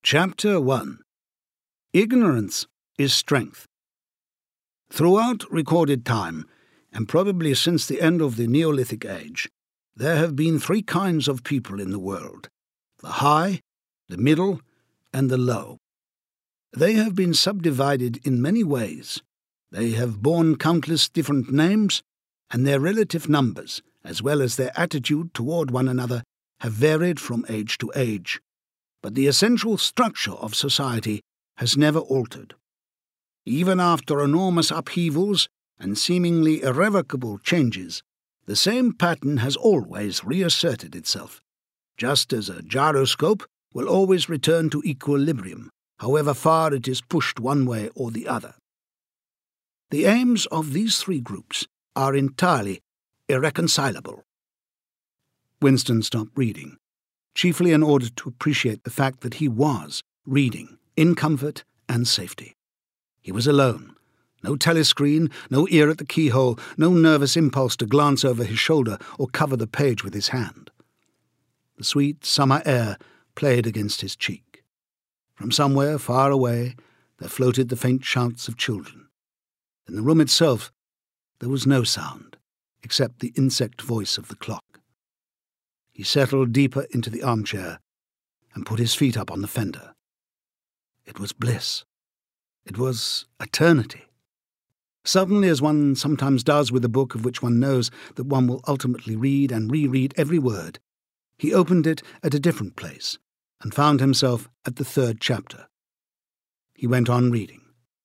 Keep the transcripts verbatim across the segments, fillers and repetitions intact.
Chapter one. Ignorance is Strength. Throughout recorded time, and probably since the end of the Neolithic Age, there have been three kinds of people in the world: the high, the middle, and the low. They have been subdivided in many ways. They have borne countless different names, and their relative numbers, as well as their attitude toward one another, have varied from age to age. But the essential structure of society has never altered. Even after enormous upheavals and seemingly irrevocable changes, the same pattern has always reasserted itself, just as a gyroscope will always return to equilibrium, however far it is pushed one way or the other. The aims of these three groups are entirely irreconcilable. Winston stopped reading, chiefly in order to appreciate the fact that he was reading in comfort and safety. He was alone. No telescreen, no ear at the keyhole, no nervous impulse to glance over his shoulder or cover the page with his hand. The sweet summer air played against his cheek. From somewhere far away there floated the faint shouts of children. In the room itself there was no sound, except the insect voice of the clock. He settled deeper into the armchair and put his feet up on the fender. It was bliss. It was eternity. Suddenly, as one sometimes does with a book of which one knows that one will ultimately read and reread every word, he opened it at a different place and found himself at the third chapter. He went on reading.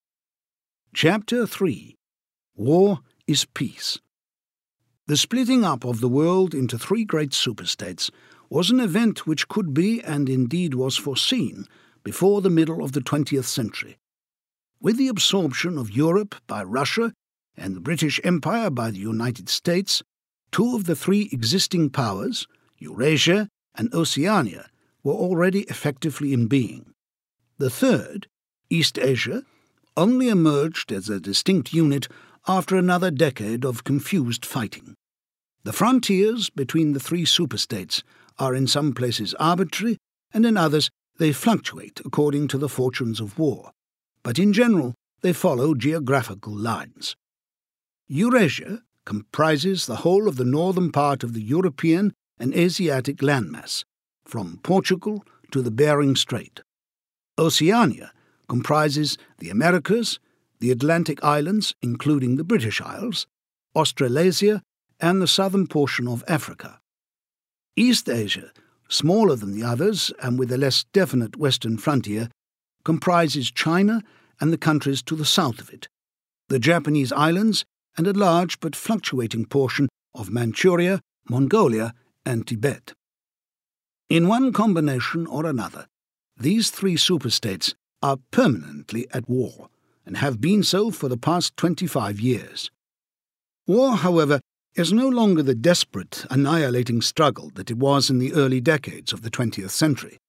Chapter three. War is Peace. The splitting up of the world into three great superstates was an event which could be, and indeed was foreseen, before the middle of the twentieth century. With the absorption of Europe by Russia and the British Empire by the United States, two of the three existing powers, Eurasia and Oceania, were already effectively in being. The third, East Asia, only emerged as a distinct unit after another decade of confused fighting. The frontiers between the three superstates are in some places arbitrary, and in others they fluctuate according to the fortunes of war, but in general they follow geographical lines. Eurasia comprises the whole of the northern part of the European and Asiatic landmass, from Portugal to the Bering Strait. Oceania comprises the Americas, the Atlantic Islands, including the British Isles, Australasia, and the southern portion of Africa. East Asia, smaller than the others and with a less definite western frontier, comprises China and the countries to the south of it, the Japanese islands, and a large but fluctuating portion of Manchuria, Mongolia, and Tibet. In one combination or another, these three superstates are permanently at war, and have been so for the past twenty-five years. War, however, is no longer the desperate, annihilating struggle that it was in the early decades of the twentieth century.